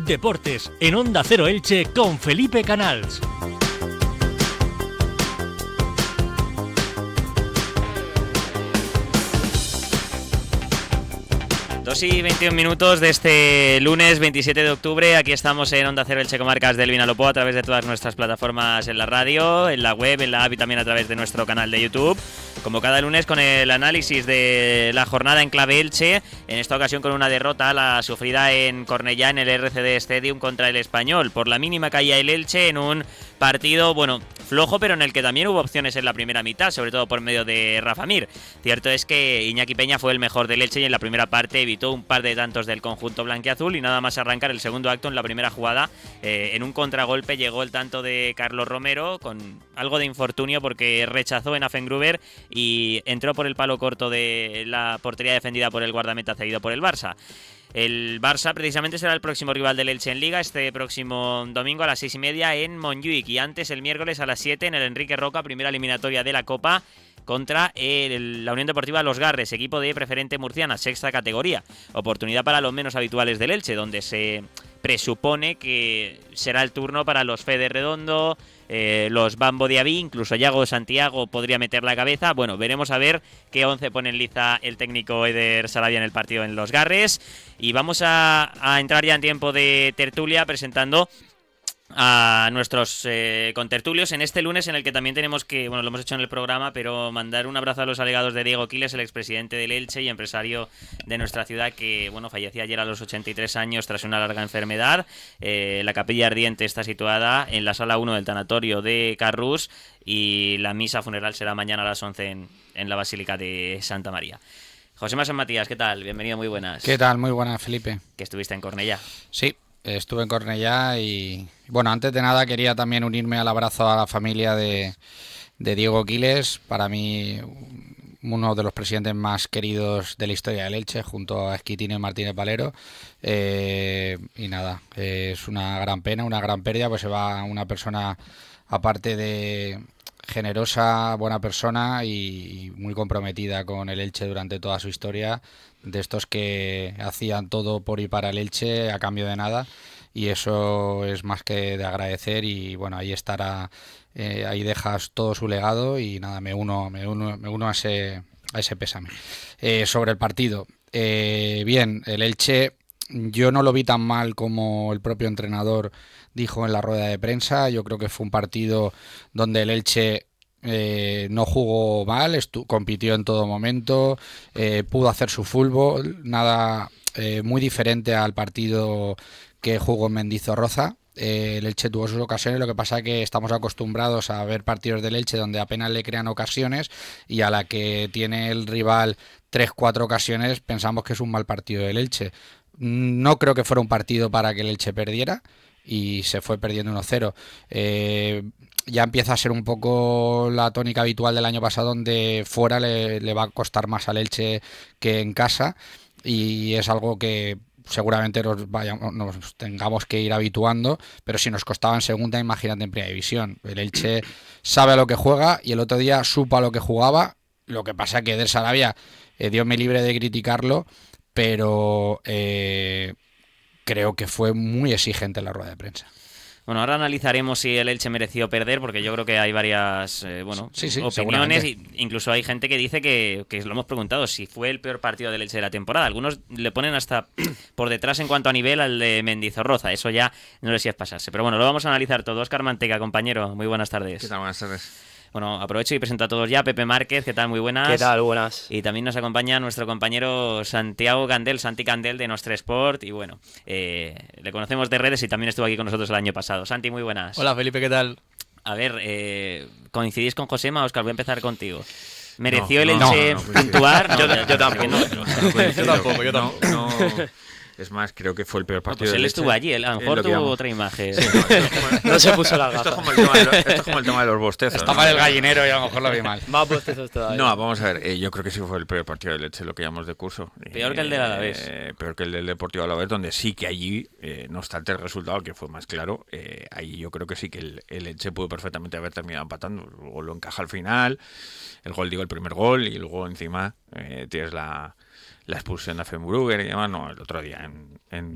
Deportes en Onda Cero Elche con Felipe Canals. Dos y 21 minutos de este lunes 27 de octubre. Aquí estamos en Onda Cero Elche Comarcas del Vinalopó a través de todas nuestras plataformas en la radio, en la web, en la app y también a través de nuestro canal de YouTube. Como cada lunes con el análisis de la jornada en clave Elche, en esta ocasión con una derrota, la sufrida en Cornellá en el RCD Stadium contra el Español. Por la mínima caía el Elche en un partido, bueno, flojo, pero en el que también hubo opciones en la primera mitad, sobre todo por medio de Rafa Mir. Cierto es que Iñaki Peña fue el mejor del Elche y en la primera parte evitó un par de tantos del conjunto blanquiazul y nada más arrancar el segundo acto en la primera jugada, en un contragolpe llegó el tanto de Carlos Romero con algo de infortunio porque rechazó en Affengruber y entró por el palo corto de la portería defendida por el guardameta cedido por el Barça. El Barça precisamente será el próximo rival del Elche en Liga este próximo domingo a las 6:30 en Montjuic y antes el miércoles a las 7 en el Enrique Roca, primera eliminatoria de la Copa contra la Unión Deportiva Los Garres, equipo de Preferente Murciana, sexta categoría. Oportunidad para los menos habituales del Elche, donde se presupone que será el turno para los Fede Redondo, los Bambo Diaby, incluso Yago Santiago podría meter la cabeza. Bueno, veremos a ver qué 11 pone en liza el técnico Eder Sarabia en el partido en Los Garres. Y vamos a entrar ya en tiempo de tertulia presentando a nuestros contertulios en este lunes en el que también tenemos que, bueno, lo hemos hecho en el programa, pero mandar un abrazo a los alegados de Diego Quiles, el expresidente del Elche y empresario de nuestra ciudad que, bueno, falleció ayer a los 83 años tras una larga enfermedad. La capilla ardiente está situada en la sala 1 del tanatorio de Carrús y la misa funeral será mañana a las 11 en la Basílica de Santa María. Josema San Matías, ¿qué tal? Bienvenido, muy buenas. ¿Qué tal? Muy buenas, Felipe. Que estuviste en Cornellá. Sí, estuve en Cornellá y, bueno, antes de nada quería también unirme al abrazo a la familia de Diego Quiles, para mí uno de los presidentes más queridos de la historia del Elche, junto a Esquitino y Martínez Valero. Y nada, es una gran pena, una gran pérdida, pues se va una persona, aparte de generosa, buena persona y muy comprometida con el Elche durante toda su historia, de estos que hacían todo por y para el Elche a cambio de nada, y eso es más que de agradecer. Y bueno, ahí estará, ahí dejas todo su legado y nada, me uno a ese pésame. Sobre el partido, bien, el Elche yo no lo vi tan mal como el propio entrenador dijo en la rueda de prensa. Yo creo que fue un partido donde el Elche no jugó mal, compitió en todo momento, pudo hacer su fútbol, nada muy diferente al partido que jugó en Mendizorroza. El Elche tuvo sus ocasiones, lo que pasa es que estamos acostumbrados a ver partidos del Elche donde apenas le crean ocasiones y a la que tiene el rival 3-4 ocasiones pensamos que es un mal partido del Elche. No creo que fuera un partido para que el Elche perdiera y se fue perdiendo 1-0. Ya empieza a ser un poco la tónica habitual del año pasado, donde fuera le va a costar más al Elche que en casa, y es algo que seguramente nos tengamos que ir habituando, pero si nos costaba en segunda, imagínate en primera división. El Elche sabe a lo que juega y el otro día supo a lo que jugaba. Lo que pasa es que Eder Sarabia, Dios me libre de criticarlo, pero creo que fue muy exigente en la rueda de prensa. Bueno, ahora analizaremos si el Elche mereció perder, porque yo creo que hay varias opiniones. Incluso hay gente que dice que lo hemos preguntado, si fue el peor partido del Elche de la temporada. Algunos le ponen hasta por detrás en cuanto a nivel al de Mendizorroza. Eso ya no sé si es pasarse. Pero bueno, lo vamos a analizar todo. Óscar Manteca, compañero, muy buenas tardes. ¿Qué tal? Buenas tardes. Bueno, aprovecho y presento a todos ya. Pepe Márquez, ¿qué tal? Muy buenas. ¿Qué tal? Buenas. Y también nos acompaña nuestro compañero Santiago Candel, Santi Candel de Nostre Sport. Y bueno, le conocemos de redes y también estuvo aquí con nosotros el año pasado. Santi, muy buenas. Hola, Felipe, ¿qué tal? A ver, ¿coincidís con Josema? Óscar, voy a empezar contigo. ¿Mereció el Elche puntuar? Yo tampoco. Yo tampoco. Es más, creo que fue el peor partido. Pues él estuvo allí, a lo mejor tuvo otra imagen. Sí, no se puso la gafa. Esto es como el tema de los bostezos. Está mal el gallinero y a lo mejor lo vi mal. Más bostezos todavía. No, vamos a ver, yo creo que sí fue el peor partido del Elche, lo que llamamos de curso. Peor que el del Alavés. Peor que el del Deportivo Alavés, donde sí que allí, no obstante el resultado, que fue más claro, ahí yo creo que sí que el Elche pudo perfectamente haber terminado empatando. Luego lo encaja al final, el primer gol, y luego encima tienes la expulsión de Affengruber y demás. No, el otro día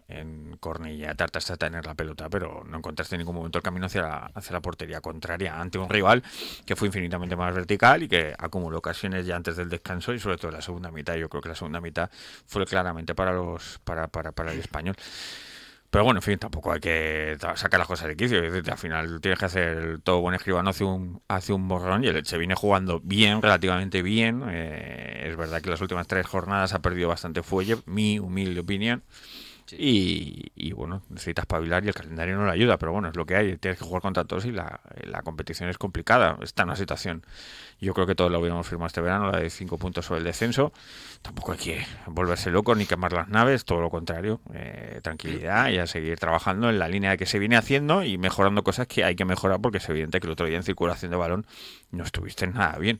en Cornellà trataste de tener la pelota, pero no encontraste en ningún momento el camino hacia la portería contraria ante un rival que fue infinitamente más vertical y que acumuló ocasiones ya antes del descanso y sobre todo en la segunda mitad. Yo creo que la segunda mitad fue claramente para el Español. Pero bueno, en fin, tampoco hay que sacar las cosas de quicio. Es decir, al final tienes que hacer todo buen escribano, hace un borrón, y el Elche viene jugando bien, relativamente bien. Es verdad que las últimas 3 jornadas ha perdido bastante fuelle, mi humilde opinión. Sí. Y bueno, necesitas espabilar y el calendario no le ayuda, pero bueno, es lo que hay, tienes que jugar contra todos y la competición es complicada. Está en una situación, yo creo que todos lo hubiéramos firmado este verano, la de 5 puntos sobre el descenso. Tampoco hay que volverse loco ni quemar las naves, todo lo contrario, tranquilidad y a seguir trabajando en la línea que se viene haciendo y mejorando cosas que hay que mejorar, porque es evidente que el otro día en circulación de balón no estuviste nada bien.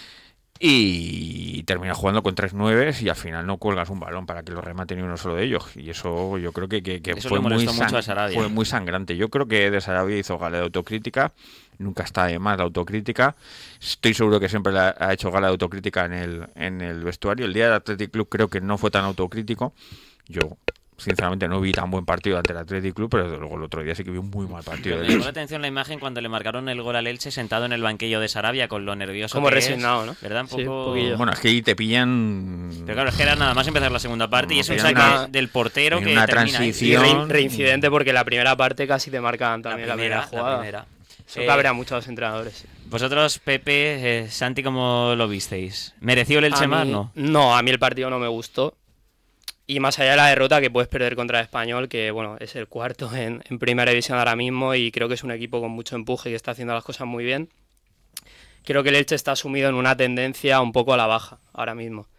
Y termina jugando con 3 9 y al final no cuelgas un balón para que lo remate ni uno solo de ellos. Y eso yo creo que eso fue, fue muy sangrante. Yo creo que de Sarabia hizo gala de autocrítica. Nunca está de más la autocrítica. Estoy seguro que siempre ha hecho gala de autocrítica en el vestuario. El día del Athletic Club creo que no fue tan autocrítico. Yo sinceramente no vi tan buen partido ante el Athletic Club, pero desde luego el otro día sí que vi un muy mal partido. Me llamó la atención la imagen cuando le marcaron el gol al Elche sentado en el banquillo de Sarabia con lo nervioso como que resignado, es, ¿no? ¿verdad? Un poco... Bueno, es que ahí te pillan... Pero claro, es que era nada más empezar la segunda parte y es un Pillan saque del portero que una termina ahí. transición. Reincidente porque la primera parte casi te marcan también la primera jugada. Eso cabrea mucho a los entrenadores. Vosotros, Pepe, Santi, ¿cómo lo visteis? ¿Mereció el Elche más, no? No, a mí el partido no me gustó. Y más allá de la derrota que puedes perder contra el Español, que bueno, es el cuarto en primera división ahora mismo y creo que es un equipo con mucho empuje y que está haciendo las cosas muy bien. Creo que el Elche está sumido en una tendencia un poco a la baja ahora mismo.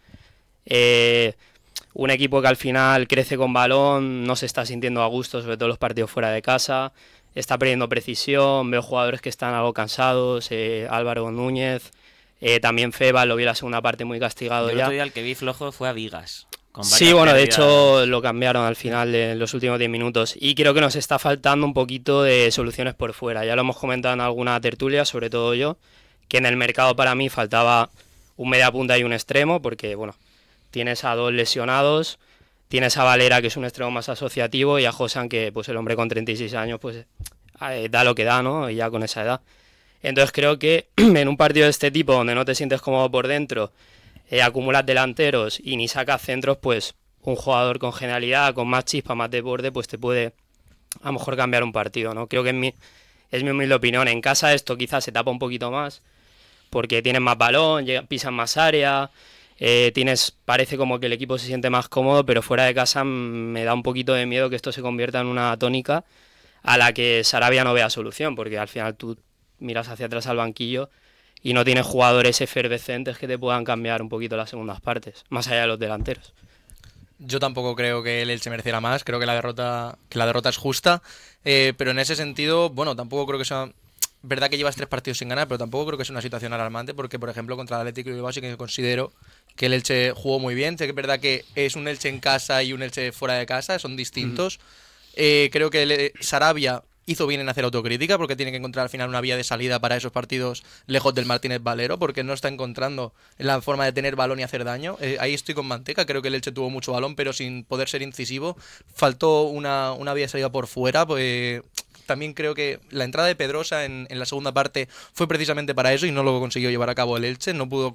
Un equipo que al final crece con balón, no se está sintiendo a gusto, sobre todo los partidos fuera de casa, está perdiendo precisión, veo jugadores que están algo cansados, Álvaro Núñez, también Febas, lo vi en la segunda parte muy castigado. El otro día el que vi flojo fue a Vigas. Sí, bueno, de hecho lo cambiaron al final de los últimos 10 minutos y creo que nos está faltando un poquito de soluciones por fuera. Ya lo hemos comentado en alguna tertulia, sobre todo yo, que en el mercado para mí faltaba un media punta y un extremo, porque bueno, tienes a 2 lesionados, tienes a Valera, que es un extremo más asociativo, y a Josan, que pues el hombre con 36 años pues da lo que da, ¿no? Y ya con esa edad. Entonces creo que en un partido de este tipo, donde no te sientes cómodo por dentro, acumulas delanteros y ni sacas centros, pues un jugador con genialidad, con más chispa, más desborde, pues te puede a lo mejor cambiar un partido, ¿no? Creo que es mi humilde opinión. En casa esto quizás se tapa un poquito más, porque tienes más balón, pisan más área, parece como que el equipo se siente más cómodo, pero fuera de casa me da un poquito de miedo que esto se convierta en una tónica a la que Sarabia no vea solución, porque al final tú miras hacia atrás al banquillo y no tienes jugadores efervescentes que te puedan cambiar un poquito las segundas partes, más allá de los delanteros. Yo tampoco creo que el Elche mereciera más, creo que la derrota es justa, pero en ese sentido, bueno, tampoco creo que sea... Verdad que llevas 3 partidos sin ganar, pero tampoco creo que sea una situación alarmante, porque por ejemplo contra el Atlético de Bilbao sí que considero que el Elche jugó muy bien. Sé que es verdad que es un Elche en casa y un Elche fuera de casa, son distintos. Creo que Sarabia hizo bien en hacer autocrítica, porque tiene que encontrar al final una vía de salida para esos partidos lejos del Martínez Valero, porque no está encontrando la forma de tener balón y hacer daño. Ahí estoy con Manteca, creo que el Elche tuvo mucho balón, pero sin poder ser incisivo. Faltó una vía de salida por fuera, pues... También creo que la entrada de Pedrosa en la segunda parte fue precisamente para eso y no lo consiguió llevar a cabo el Elche.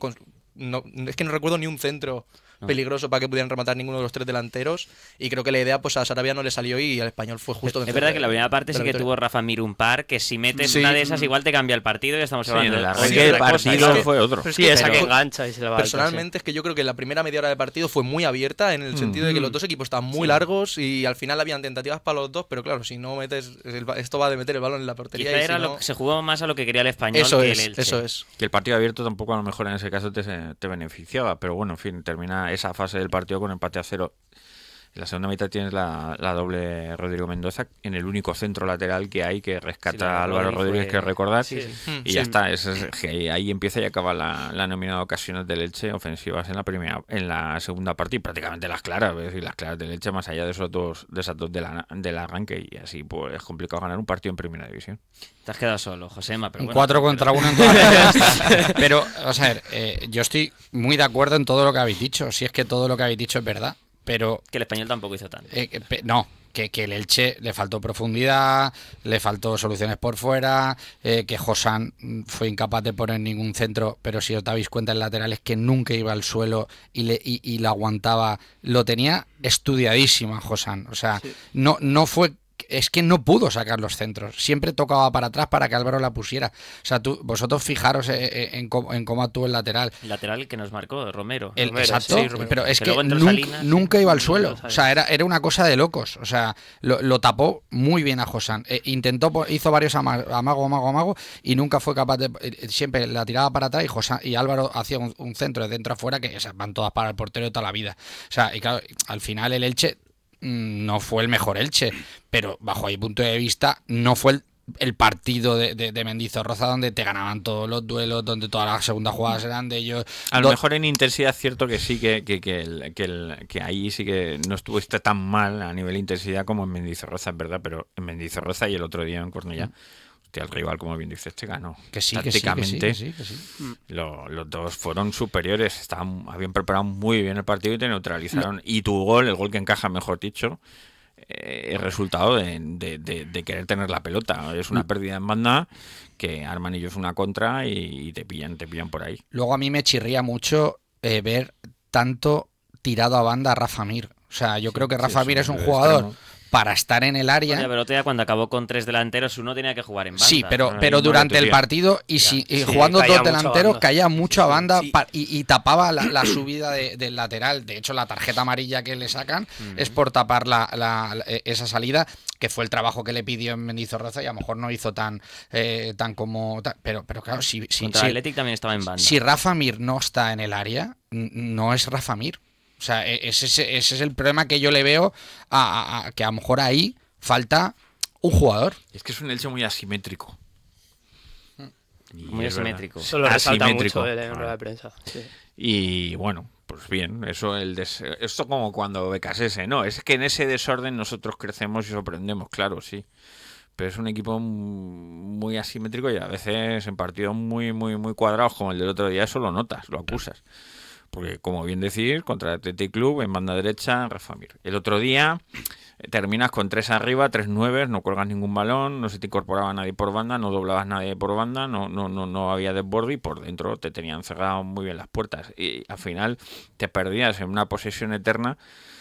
Es que no recuerdo ni un centro peligroso para que pudieran rematar ninguno de los 3 delanteros, y creo que la idea pues a Sarabia no le salió y al Español fue justo. Es verdad que la primera parte sí que tuvo Rafa Mir un par, que si metes una de esas igual te cambia el partido y estamos hablando de arranque del partido fue otro. Sí, esa que engancha y se le va. Personalmente es que yo creo que la primera media hora de partido fue muy abierta, en el sentido de que los dos equipos estaban muy largos y al final habían tentativas para los dos, pero claro, si no metes esto va de meter el balón en la portería. Quizá y era no... se jugó más a lo que quería el Español eso que es, el Elche. Eso es. Que el partido abierto tampoco a lo mejor en ese caso te beneficiaba, pero bueno, en fin, termina esa fase del partido con empate a 0. En la segunda mitad tienes la doble Rodrigo Mendoza en el único centro lateral que hay, que rescata a Álvaro Rodríguez, que recordar, y ya está. Ahí empieza y acaba la nómina de ocasiones del Elche ofensivas en la segunda parte, y prácticamente las claras, ¿ves? Y las claras del Elche más allá de esas dos del arranque, y así pues es complicado ganar un partido en primera división. Te has quedado solo, Josema, pero Un bueno, 4 contra 1 en todas las Pero, vamos a ver, yo estoy muy de acuerdo en todo lo que habéis dicho, si es que todo lo que habéis dicho es verdad. Pero que el Español tampoco hizo tanto. No, que el Elche le faltó profundidad, le faltó soluciones por fuera, que Josán fue incapaz de poner ningún centro, pero si os dabais cuenta en laterales que nunca iba al suelo y lo aguantaba, lo tenía estudiadísimo a Josán. O sea, no fue... Es que no pudo sacar los centros. Siempre tocaba para atrás para que Álvaro la pusiera. O sea, vosotros fijaros en cómo actuó el lateral. El lateral que nos marcó, Romero. Exacto, sí, Romero. pero es Que luego que entró Salinas, nunca iba al no suelo. lo sabes. O sea, era una cosa de locos. O sea, lo tapó muy bien a Josán. Hizo varios amago y nunca fue capaz de... siempre la tiraba para atrás y Álvaro hacía un centro de dentro a fuera que van todas para el portero toda la vida. O sea, y claro, al final el Elche no fue el mejor Elche, pero bajo mi punto de vista no fue el partido de Mendizorroza donde te ganaban todos los duelos, donde todas las segundas jugadas eran de ellos. A lo mejor en intensidad es cierto que sí, que ahí sí que no estuviste tan mal a nivel de intensidad como en Mendizorroza, es verdad, pero en Mendizorroza y el otro día en Cornellá, el rival, como bien dices, te ganó. Que sí. Los dos fueron superiores, habían preparado muy bien el partido y te neutralizaron. Y tu gol, el gol que encaja, mejor dicho, es resultado de querer tener la pelota. Es una pérdida en banda que arman ellos una contra y te pillan por ahí. Luego a mí me chirría mucho ver tanto tirado a banda a Rafa Mir. O sea, yo creo que Rafa Mir es un jugador para estar en el área. Oye, pero otro día cuando acabó con 3 delanteros, uno tenía que jugar en banda. Sí, pero durante el partido y jugando caía dos mucho delanteros banda. caía mucho a banda Sí. y tapaba la subida del lateral. De hecho, la tarjeta amarilla que le sacan es por tapar esa salida, que fue el trabajo que le pidió en Mendizorroza y a lo mejor no hizo tan como... Pero claro, Contra el Athletic también estaba en banda. si Rafa Mir no está en el área, no es Rafa Mir. O sea, ese es el problema que yo le veo a que a lo mejor ahí falta un jugador. Es que es un Elche muy asimétrico. Y Muy es verdad. asimétrico. Eso lo resalta Asimétrico. mucho él en rueda de prensa. Sí. Y bueno, pues bien, esto como cuando Becasese, no, es que en ese desorden nosotros crecemos y sorprendemos, claro, sí. Pero es un equipo muy asimétrico y a veces en partidos muy cuadrados como el del otro día eso lo notas, lo acusas. Porque como bien decís, contra el Athletic Club en banda derecha, Rafa Mir. El otro día terminas con 3 arriba, 3 9, no cuelgas ningún balón, no se te incorporaba nadie por banda, no doblabas nadie por banda, no había desborde y por dentro te tenían cerrado muy bien las puertas. Y al final te perdías en una posesión eterna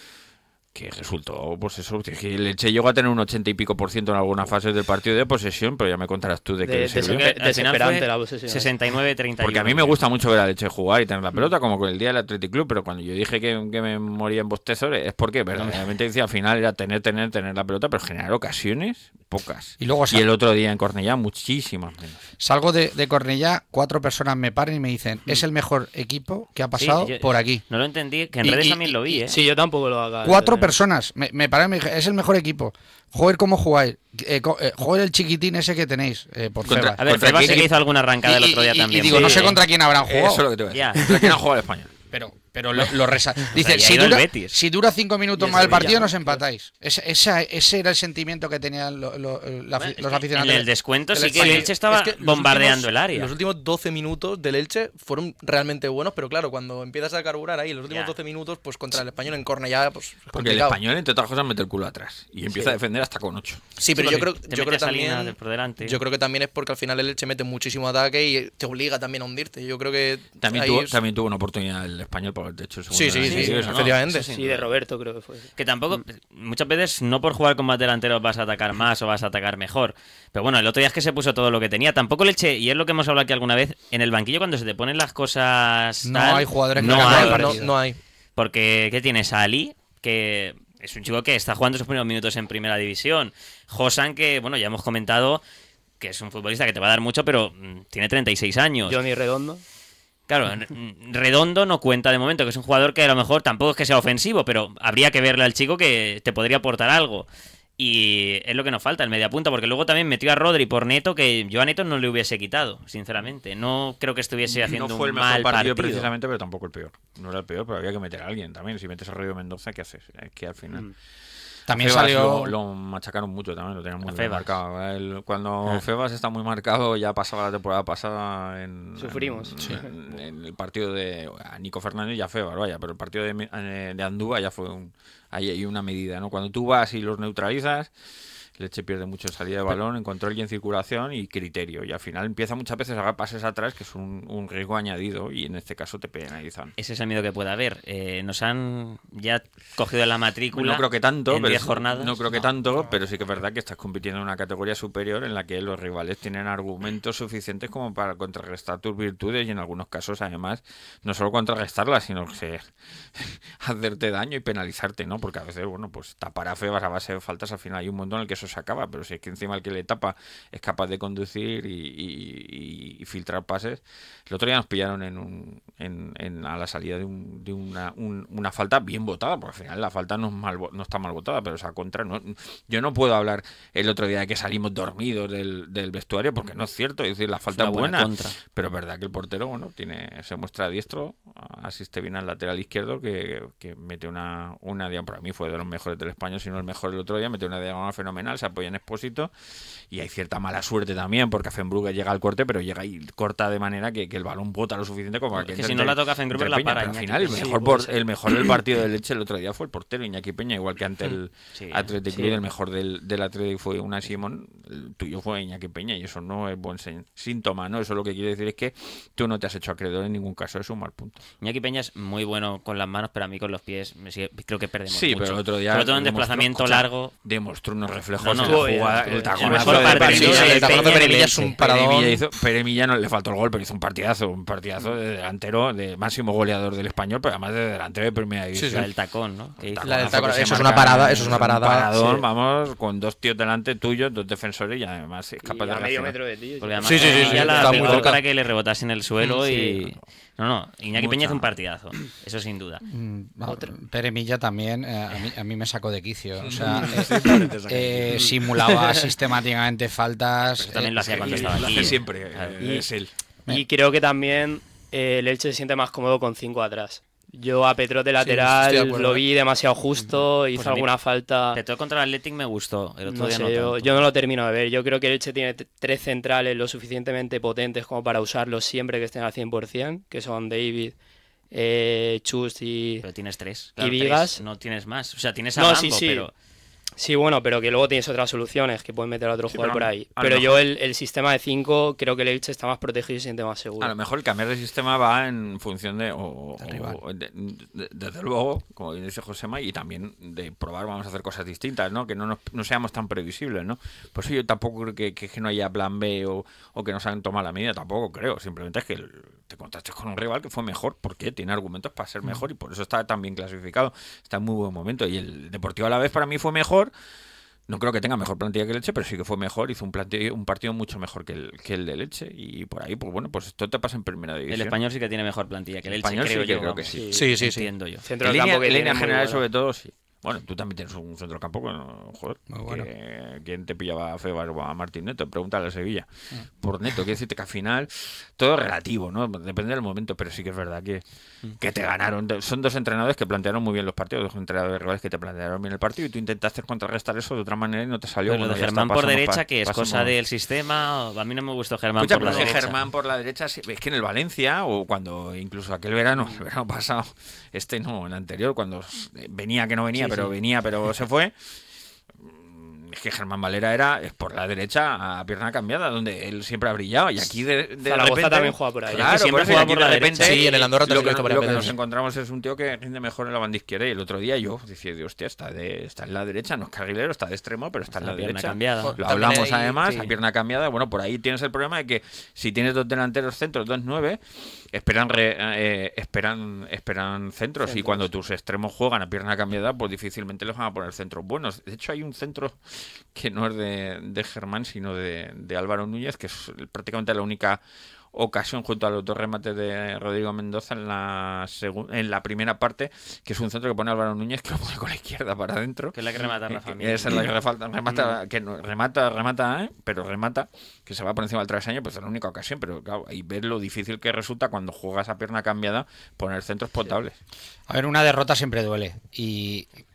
que resultó, pues eso, que el Elche llegó a tener un 80 y pico % en algunas fases del partido de posesión, pero ya me contarás tú de qué le sirvió. Desesperante la posesión. 69-31. Porque a mí me gusta mucho ver al Elche jugar y tener la pelota, como con el día del Athletic Club, pero cuando yo dije que me moría en bostezos es porque verdaderamente decía al final era tener la pelota, pero generar ocasiones, pocas. Y luego el otro día en Cornellá, muchísimas menos. Salgo de Cornellá, 4 personas me paran y me dicen, es el mejor equipo que ha pasado por aquí. No lo entendí, que en redes también lo vi, ¿eh? Sí, yo tampoco lo haga. 4 personas me pararon y me dijeron, es el mejor equipo. Joder, ¿cómo jugáis? Joder, el chiquitín ese que tenéis por Febas. A ver, ¿Contra Febas quién? sí que hizo alguna arrancada el otro día Y también. digo, no sé contra quién habrán jugado. Eso es lo que te voy a decir. Ya. ¿Contra quién ha jugado el Español? Pero lo dice, ya ha ido el Betis. si dura 5 minutos Y el más el Sevilla, partido, ¿no? nos empatáis. Ese era el sentimiento que tenían los aficionados. En el descuento sí que Sí, el Elche estaba es que bombardeando el área. Los últimos 12 minutos del Elche fueron realmente buenos, pero claro, cuando empiezas a carburar ahí, los últimos Ya. 12 minutos, pues contra el Español en Cornellá, pues es Porque el complicado. Español, entre otras cosas, mete el culo atrás y empieza a defender hasta con 8. Sí, pero yo creo, Te yo creo mete a también... Salinas por delante. Yo creo que también es porque al final el Elche mete muchísimo ataque y te obliga también a hundirte. Yo creo que También, ahí también tuvo una oportunidad el Español por haber hecho el segundo. Sí, sí, sí, no, efectivamente. eso Sí, de Roberto creo que fue. Que tampoco, muchas veces no por jugar con más delanteros vas a atacar más o vas a atacar mejor. Pero bueno, el otro día es que se puso todo lo que tenía. Tampoco el Elche, y es lo que hemos hablado aquí alguna vez, en el banquillo cuando se te ponen las cosas... No tal, hay jugadores que no hagan hay. el no, partido. no hay. Porque, ¿qué tienes? A Ali, que es un chico que está jugando sus primeros minutos en primera división. Josan, que, bueno, ya hemos comentado que es un futbolista que te va a dar mucho, pero tiene 36 años. Johnny Redondo. Claro, Redondo no cuenta de momento, que es un jugador que a lo mejor tampoco es que sea ofensivo, pero habría que verle al chico que te podría aportar algo. Y es lo que nos falta, el mediapunta, porque luego también metió a Rodri por Neto, que yo a Neto no le hubiese quitado, sinceramente. No creo que estuviese haciendo No fue el un mejor mal partido precisamente, pero tampoco el peor. No era el peor, pero había que meter a alguien también. Si metes a Rodrigo Mendoza, ¿qué haces? Es que al final... También Febas salió... lo machacaron mucho también, lo tenían muy A bien Febas. marcado. Cuando Febas está muy marcado, ya pasaba la temporada pasada Sufrimos. en el partido de a Nico Fernández y a Febas, vaya, pero el partido de Andúa ya fue ahí hay una medida, ¿no? Cuando tú vas y los neutralizas, Leche pierde mucho en salida de balón, en control y en circulación y criterio. Y al final empieza muchas veces a dar pases atrás, que es un riesgo añadido, y en este caso te penalizan. Ese es el miedo que puede haber. Nos han ya cogido la matrícula. No creo que tanto, en 10 jornadas. no creo que tanto, pero sí que es verdad que estás compitiendo en una categoría superior en la que los rivales tienen argumentos suficientes como para contrarrestar tus virtudes y en algunos casos además no solo contrarrestarlas, sino que hacerte daño y penalizarte, ¿no? Porque a veces, bueno, pues tapar a Febas a base de faltas, al final hay un montón en el que eso se acaba, pero si es que encima el que le tapa es capaz de conducir y filtrar pases. El otro día nos pillaron a la salida de una falta bien votada, porque al final la falta no está mal votada, pero esa contra no. Yo no puedo hablar el otro día de que salimos dormidos del vestuario, porque no es cierto, es decir, la falta es buena, contra. pero es verdad que el portero, bueno, se muestra diestro, asiste bien al lateral izquierdo que mete una diagonal, para mí fue de los mejores del español, si no el mejor el otro día, mete una diagonal fenomenal, se apoya en Expósito y hay cierta mala suerte también porque Fenbrugge llega al corte, pero llega y corta de manera que el balón bota lo suficiente como para que si no la toca Fenbrugge la para. Pero al final Iñaki el mejor del partido de Leche el otro día fue el portero Iñaki Peña, igual que ante el Athletic Club, el mejor del Athletic fue Unai Simón, el tuyo fue Iñaki Peña, y eso no es buen síntoma, ¿no? Eso lo que quiere decir es que tú no te has hecho acreedor en ningún caso, es un mal punto. Iñaki Peña es muy bueno con las manos, pero a mí con los pies creo que perdemos mucho. Pero el otro día sobre todo en desplazamiento largo. Demostró unos reflejos No, en la jugada, el taconazo mejor de partido Peremilla, de el taconazo de Peremilla es un paradón. Peremilla no le faltó el gol, pero hizo un partidazo de delantero, de máximo goleador del español, pero además de delantero de primera división. La del tacón, ¿no? Que hizo. La del tacón, Que se eso es marca, una parada, eso es una parada. Un paradón, Sí. vamos, con dos tíos delante tuyos, dos defensores y además es capaz Y de a medio reaccionar. metro de ti. Porque además Sí, ya la está muy pegó cerca. para que le rebotase en el suelo Sí. y... No, Iñaki Peña Mucha. hace un partidazo, eso sin duda. Peremilla también a mí me sacó de quicio. O sea, simulaba sistemáticamente faltas. Eso también lo hacía cuando estaba Lo aquí. hace siempre, Claro. es él. Y creo que también el Elche se siente más cómodo con 5 atrás. Yo a Petrote lateral estoy de acuerdo, lo vi demasiado justo, hizo Pues a mí- alguna falta. Petro contra el Athletic me gustó, el otro No día sé, no tanto. yo no lo termino de ver. Yo creo que el Elche tiene 3 centrales lo suficientemente potentes como para usarlos siempre que estén al 100%, que son David, Chus y... Pero tienes 3. ¿Y Vigas? No tienes más. O sea, tienes a No, Bambo, sí. pero... Sí, bueno, pero que luego tienes otras soluciones que pueden meter a otro Sí, jugador pero por ahí. a lo Pero mejor- yo el sistema de 5 creo que el Elche está más protegido y se siente más seguro. A lo mejor el cambiar de sistema va en función de, desde luego, como bien dice Josema, y también de probar, vamos a hacer cosas distintas, ¿no? Que no seamos tan previsibles, ¿no? Por eso yo tampoco creo que no haya plan B o que nos hayan tomado la medida, tampoco creo. Simplemente es que te contrastes con un rival que fue mejor, porque tiene argumentos para ser mejor y por eso está tan bien clasificado, está en muy buen momento. Y el Deportivo Alavés para mí fue mejor. No creo que tenga mejor plantilla que el Elche, pero sí que fue mejor. Hizo un partido mucho mejor que el de Elche. Y por ahí, pues bueno, pues esto te pasa en primera división. El español sí que tiene mejor plantilla que el Elche, Español sí creo que yo. creo que vamos. sí. Sí. Entiendo yo. Centro En del campo que línea tiene muy general, bueno. sobre todo, sí. Bueno, tú también tienes un centrocampo, joder. Muy bueno. ¿Quién te pillaba a Febas o a Martín Neto? Pregúntale a Sevilla. Por Neto, quiero decirte que al final todo es relativo, ¿no? Depende del momento, pero sí que es verdad que te ganaron. Son dos entrenadores que plantearon muy bien los partidos, dos entrenadores rivales que te plantearon bien el partido y tú intentaste contrarrestar eso de otra manera y no te salió. Pero lo Bueno, de ya Germán está, por pasamos derecha, pa- que es pasamos. cosa del sistema. A mí no me gustó Germán Escucha, por la pero es que derecha. Germán por la derecha, es que en el Valencia, o cuando incluso el verano pasado, el anterior, cuando venía que no venía, pero se fue. Es que Germán Valera es por la derecha a pierna cambiada, donde él siempre ha brillado. Y aquí de Zaragoza repente también juega por ahí. Claro, siempre por eso, juega y aquí por la de repente, derecha. Sí, en el Andorra también lo lo he visto varias que veces. nos encontramos es un tío que rinde mejor en la banda izquierda. Y el otro día yo decía, hostia, está en la derecha, no es carrilero, está de extremo, pero está en la pierna derecha. cambiada. Lo También hablamos ahí, además, sí. a pierna cambiada. Bueno, por ahí tienes el problema de que si tienes dos delanteros centros, 2-9, esperan centros. Y cuando tus extremos juegan a pierna cambiada, pues difícilmente les van a poner centros buenos. De hecho, hay un centro que no es de Germán, sino de Álvaro Núñez, que es prácticamente la única ocasión junto a los dos remates de Rodrigo Mendoza en la primera parte, que es un centro que pone Álvaro Núñez, que lo pone con la izquierda para adentro. Que es la que remata Rafa Mir. Esa es la que remata, pero remata, que se va por encima del travesaño, pues es la única ocasión, pero claro, ahí ves lo difícil que resulta cuando juegas a pierna cambiada poner centros potables. A ver, una derrota siempre duele. Y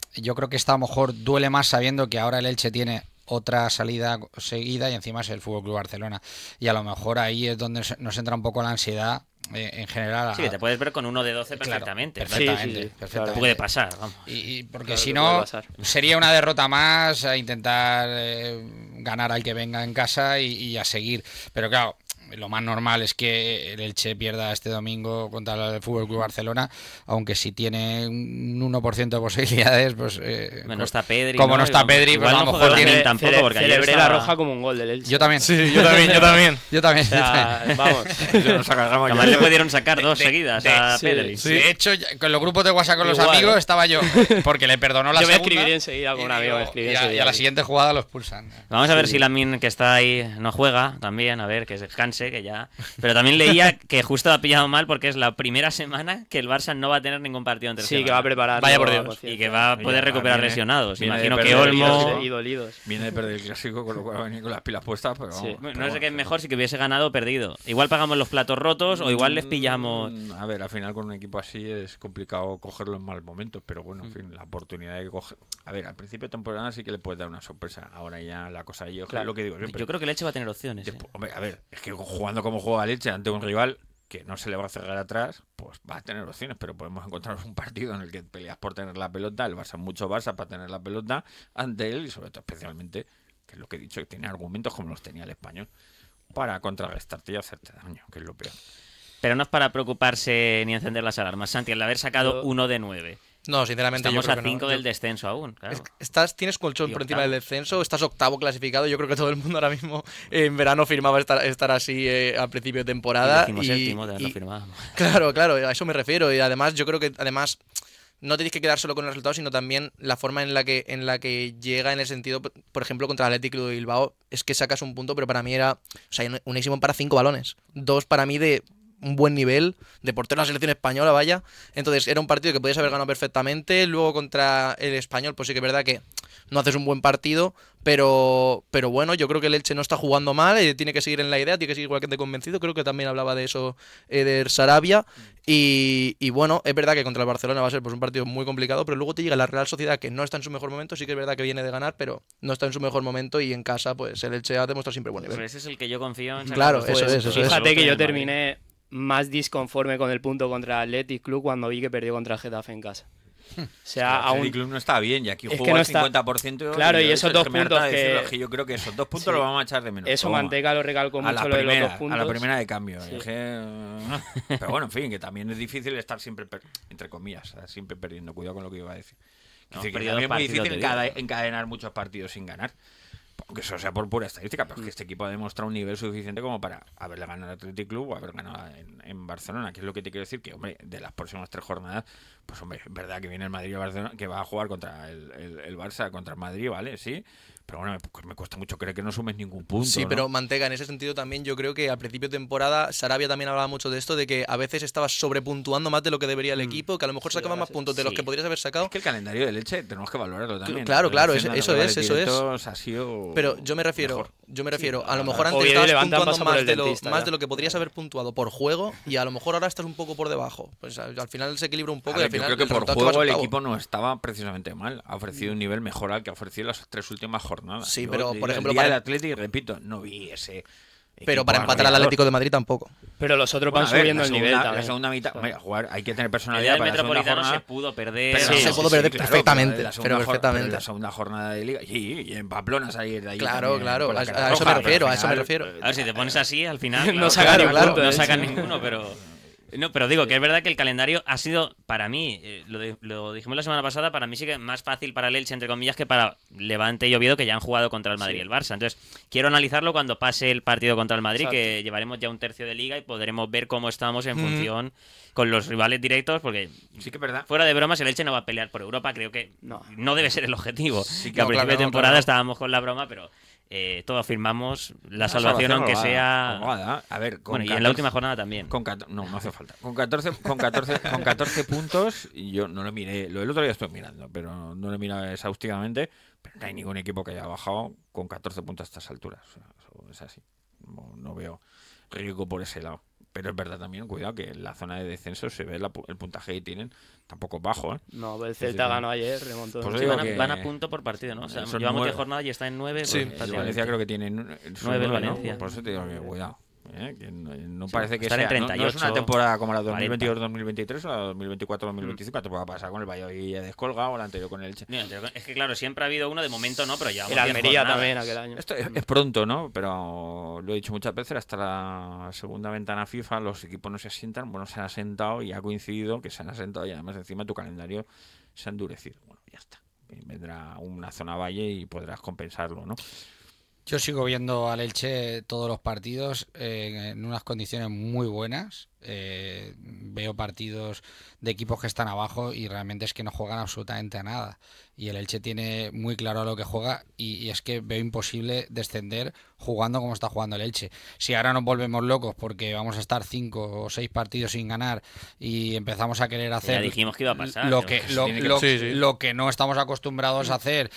yo creo que esta a lo mejor duele más sabiendo que ahora el Elche tiene otra salida seguida y encima es el Fútbol Club Barcelona. Y a lo mejor ahí es donde nos entra un poco la ansiedad en general. Sí, que te puedes ver con uno de 12 Claro, perfectamente. perfectamente, Sí, perfectamente. Puede pasar, vamos. Porque Claro si que puede no, pasar. sería una derrota más a intentar ganar al que venga en casa y a seguir. Pero claro, lo más normal es que el Elche pierda este domingo contra el Fútbol Club Barcelona, aunque si tiene un 1% de posibilidades, pues No está Pedri. como no está Pedri, igual pues a no lo juega mejor también tiene- tampoco, porque ayer celebré la estaba- roja como un gol del Elche. yo también. Sí, yo también, yo también. Yo también. O sea, vamos. Nos agarramos Además ya. le pudieron sacar dos seguidas a sí. Pedri. Sí. De hecho, con los grupos de WhatsApp con los Igual, amigos ¿eh? estaba yo, porque le perdonó la Yo me segunda. escribiré enseguida con un amigo, me escribiré y a enseguida. la siguiente jugada lo expulsan. Vamos a ver si Lamine, que está ahí, no juega también, a ver, que descanse, que ya... Pero también leía que justo ha pillado mal porque es la primera semana que el Barça no va a tener ningún partido entre Sí, que va a preparar. Vaya por todo, Dios. cierto. y que va a poder Ya, recuperar viene- lesionados. viene de Imagino que perder el Olmo... clásico. Y dolidos. Viene de perder el clásico, con lo cual va a venir con las pilas puestas, pero Sí. vamos, No pero sé qué es bueno, mejor si que hubiese ganado o perdido. Igual pagamos los platos rotos o igual les pillamos... A ver, al final con un equipo así es complicado cogerlo en mal momentos, pero bueno, en fin, la oportunidad de coger... A ver, al principio de temporada sí que le puedes dar una sorpresa. Ahora ya la cosa yo Claro. lo que digo siempre. Yo creo que Leche va a tener opciones. Después, hombre, a ver, es que jugando como juega Leche ante un rival que no se le va a cerrar atrás, pues va a tener opciones, pero podemos encontrar un partido en el que peleas por tener la pelota, el Barça mucho Barça para tener la pelota ante él y sobre todo especialmente, que es lo que he dicho, que tiene argumentos como los tenía el Español para contrarrestarte y hacerte daño, que es lo peor. Pero no es para preocuparse ni encender las alarmas. Santi, al haber sacado Yo- 1 de 9. No, sinceramente Estamos yo a creo que 5 no. del descenso aún, claro. Tienes colchón Y por encima octavo. del descenso, estás octavo clasificado. Yo creo que todo el mundo ahora mismo en verano firmaba estar así a principio de temporada. Y decimoséptimo de lo firmábamos. Claro, claro, a eso me refiero. Y además, yo creo que no tenéis que quedar solo con el resultado, sino también la forma en la que llega en el sentido, por ejemplo, contra el Athletic Club de Bilbao, es que sacas un punto, pero para mí era, o sea, unísimo para 5 balones. 2 para mí de un buen nivel, de portero de la selección española, vaya. Entonces era un partido que podías haber ganado perfectamente. Luego contra el Español, pues sí que es verdad que no haces un buen partido, pero bueno, yo creo que el Elche no está jugando mal, tiene que seguir en la idea, tiene que seguir igual que de convencido. Creo que también hablaba de eso Eder Sarabia. Y bueno, es verdad que contra el Barcelona va a ser pues un partido muy complicado, pero luego te llega la Real Sociedad, que no está en su mejor momento. Sí que es verdad que viene de ganar, pero no está en su mejor momento, y en casa pues el Elche ha demostrado siempre buen nivel. Pues ese es el que yo confío en sacar Claro, los eso puntos. es, eso es. Fíjate que yo Madrid. terminé más disconforme con el punto contra el Athletic Club cuando vi que perdió contra el Getafe en casa. O sea, El aún... club no está bien y aquí Es que jugó no al está- 50%. Claro, y yo esos eso, 2 es me harta puntos de que- decirlo, es que yo creo que esos 2 puntos Sí. los vamos a echar de menos. Eso Pero vamos, Manteca lo recalcó a mucho, la lo de los primera, 2 puntos. a la primera de cambio. Sí. Es que- Pero bueno, en fin, que también es difícil estar siempre, entre comillas, siempre perdiendo. Cuidado con lo que iba a decir. Es No, decir, que perdido también es muy partidos, difícil te digo. encadenar muchos partidos sin ganar. Aunque eso sea por pura estadística, pero es que este equipo ha demostrado un nivel suficiente como para haberle ganado al Athletic Club o haber ganado en Barcelona. Que es lo que te quiero decir, que hombre, de las próximas 3 jornadas, pues hombre, es verdad que viene el Madrid o Barcelona, que va a jugar contra el Barça, contra el Madrid, ¿vale? Sí. Pero bueno, me cuesta mucho creer que no sumes ningún punto. Sí, ¿no? pero Mantega, en ese sentido también yo creo que al principio de temporada Sarabia también hablaba mucho de esto, de que a veces estabas sobrepuntuando más de lo que debería el equipo, que a lo mejor sacaba más puntos de los sí. que podrías haber sacado. Es que el calendario de Leche tenemos que valorarlo también. Claro, claro, En relación eso a los es, eso rivales es. directos ha sido Pero yo me refiero, mejor. a lo mejor Oviedo antes y estabas Levante han puntuando pasado por más, el de lo, dentista más ya. de lo que podrías haber puntuado por juego, y a lo mejor ahora estás un poco por debajo. Pues al final se equilibra un A poco ver, y al yo final creo que el por resultado es que juego el vas octavo. equipo no estaba precisamente mal. Ha ofrecido un nivel mejor al que ha ofrecido las 3 últimas jornadas. Sí, Yo pero, diría, por ejemplo, el día para- del Atlético, y repito, no vi ese. Pero equipo para empatar al arrollador. Atlético de Madrid tampoco. Pero los otros Bueno, van a ver, subiendo la el nivel segunda- también. La segunda mitad, mira, jugar, hay que tener El personalidad día del para la segunda Metropolitano jornada. se pudo perder. Pero se pudo perder perfectamente, la segunda pero perfectamente. pero la segunda jornada de Liga. Y en Pamplona salir de ahí. Claro, también claro, con la a cara eso me roja, refiero, pero a eso me al refiero. final, A ver, si te pones así, al final. No sacan ningún punto, No ¿eh? sacan Sí. ninguno, pero. No, pero digo que es verdad que el calendario ha sido, para mí, lo dijimos la semana pasada, para mí sí que es más fácil para el Elche, entre comillas, que para Levante y Oviedo, que ya han jugado contra el Madrid y el Barça. Entonces, quiero analizarlo cuando pase el partido contra el Madrid, que llevaremos ya un tercio de liga y podremos ver cómo estamos en función con los rivales directos, porque Sí que es verdad. fuera de bromas, el Elche no va a pelear por Europa, creo que no debe ser el objetivo. Sí, que a no, principio claro, de no, temporada claro. estábamos con la broma, pero todos firmamos la salvación, aunque sea... holgada. A ver, con Bueno, y en 14 la última jornada también. No hace falta. Con 14 puntos, y yo no lo miré, lo del otro día estoy mirando, pero no lo miré exhaustivamente, pero no hay ningún equipo que haya bajado con 14 puntos a estas alturas. O sea, eso es así. No veo riesgo por ese lado. pero es verdad también, cuidado, que en la zona de descenso se ve el puntaje que tienen, tampoco es bajo, ¿eh? No, pues el Celta ganó ayer, remontó. Pues Sí, digo van a que punto por partido, ¿no? O sea, son llevamos 10 9. jornadas y está en 9. Sí, pues, El Valencia creo que tiene 9 9, Valencia. ¿no? Por eso te digo que cuidado. Que no parece que estar en sea, no es 38, una temporada como la 40. 2022-2023 o la 2024-2025, te puede pasar con el Valladolid descolgado o la anterior con el Elche. Mira, es que claro, siempre ha habido uno, de momento no, pero llevamos El 10 Almería jornadas. también aquel año. Esto es pronto, ¿no? Pero lo he dicho muchas veces, hasta la segunda ventana FIFA los equipos no se asientan, bueno, se han asentado y ha coincidido que se han asentado y además encima tu calendario se ha endurecido. Bueno, ya está. Vendrá una zona valle y podrás compensarlo, ¿no? Yo sigo viendo al Elche todos los partidos en unas condiciones muy buenas. Veo partidos de equipos que están abajo y realmente es que no juegan absolutamente a nada. Y el Elche tiene muy claro a lo que juega y es que veo imposible descender jugando como está jugando el Elche. Si ahora nos volvemos locos porque vamos a estar 5 o 6 partidos sin ganar y empezamos a querer hacer Ya dijimos que iba a pasar. lo pero- que, lo que no estamos acostumbrados a hacer.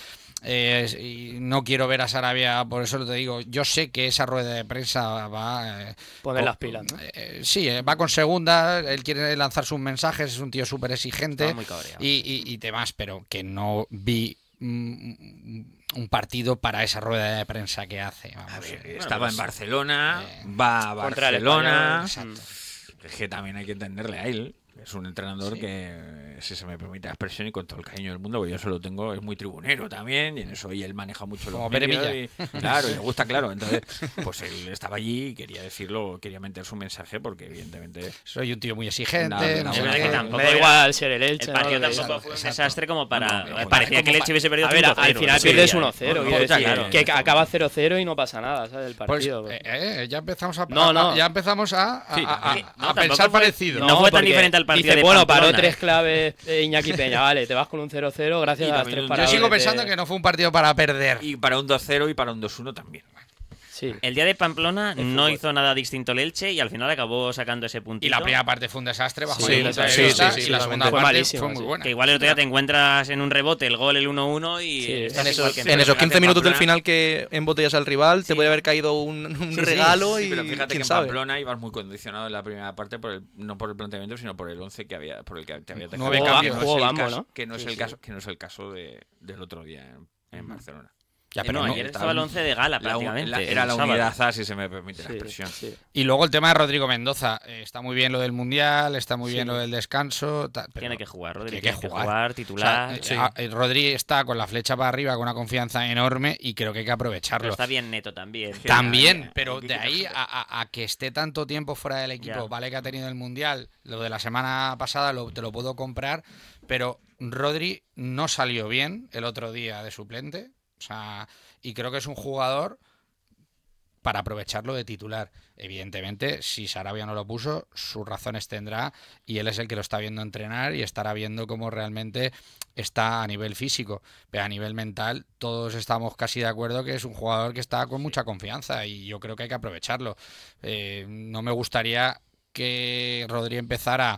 Y no quiero ver a Sarabia, por eso te digo, yo sé que esa rueda de prensa va... Poner las pilas, ¿no? Sí, va con segunda, él quiere lanzar sus mensajes, es un tío súper exigente Estaba muy cabreado. y demás, pero que no vi un partido para esa rueda de prensa que hace. Vamos. A ver, estaba en Barcelona, eh, va a Contra el Barcelona. Español. Es que también hay que entenderle a él. Es un entrenador que, si se me permite la expresión y con todo el cariño del mundo, porque yo se lo tengo, es muy tribunero también, y en eso y él maneja mucho los Como medios. Pere Claro, y le gusta, claro. Entonces, pues él estaba allí y quería decirlo, quería meter su mensaje, porque evidentemente... Soy un tío muy exigente. No, no es sé verdad qué. que tampoco Me da era- igual ser el Elche. El partido ¿no? tampoco fue un Exacto. desastre como para... No, parecía que el Elche hubiese perdido A ver, 5-0. al final Sí, pierdes ya. 1-0, quiero está decir, claro. que acaba 0-0 y no pasa nada, ¿sabes? El Pues, partido. ya empezamos a, No. ya empezamos a Sí, a no, pensar tampoco fue- parecido. no fue tan porque diferente al partido dice, de bueno, Pamplona, paró 3 claves Iñaki Peña, vale, te vas con un 0-0 gracias Y a las también 3 yo paradas. Yo sigo pensando que no fue un partido para perder. Y para un 2-0 y para un 2-1 también. Sí. El día de Pamplona no hizo nada distinto el Elche y al final acabó sacando ese puntito. Y la primera parte fue un desastre bajo Sí, mi punto de sí, vista, sí, y la totalmente. segunda Fue parte malísima, fue muy sí. buena. Que igual el otro día te encuentras en un rebote el gol, el 1-1 y... Sí, estás En igual esos, que en esos 15 fíjate, minutos del Pamplona- final que embotellas al rival, Sí. te puede haber caído un sí, regalo Sí, y pero fíjate que quién en sabe. Pamplona ibas muy condicionado en la primera parte no por el planteamiento, sino por el 11 que había, por el que te había dejado. 9 cambios. Jugó el Bambo, caso, ¿no? que no es Sí, el sí. caso, que no es el caso del otro día en Barcelona. Ya, No, ayer estaba el 11 de gala prácticamente. Era el la sábado. unidad A, si se me permite la Sí, expresión. sí. Y luego el tema de Rodrigo Mendoza. Está muy bien lo del Mundial, está muy bien Sí. lo del descanso. Pero Tiene que jugar, Rodri. tiene que Tiene que jugar. jugar, O sea, titular. Rodri está con la flecha para arriba, con una confianza enorme y creo que hay que Pero aprovecharlo. está bien neto también. También, hay pero que de ahí quitarse. a que esté tanto tiempo fuera del equipo, Ya. vale que ha tenido el Mundial, lo de la semana pasada te lo puedo comprar, pero Rodri no salió bien el otro día de suplente, o sea, y creo que es un jugador para aprovecharlo de titular. Evidentemente, si Sarabia no lo puso, sus razones tendrá y él es el que lo está viendo entrenar y estará viendo cómo realmente está a nivel físico, pero a nivel mental todos estamos casi de acuerdo que es un jugador que está con mucha confianza y yo creo que hay que aprovecharlo. No me gustaría que Rodri empezara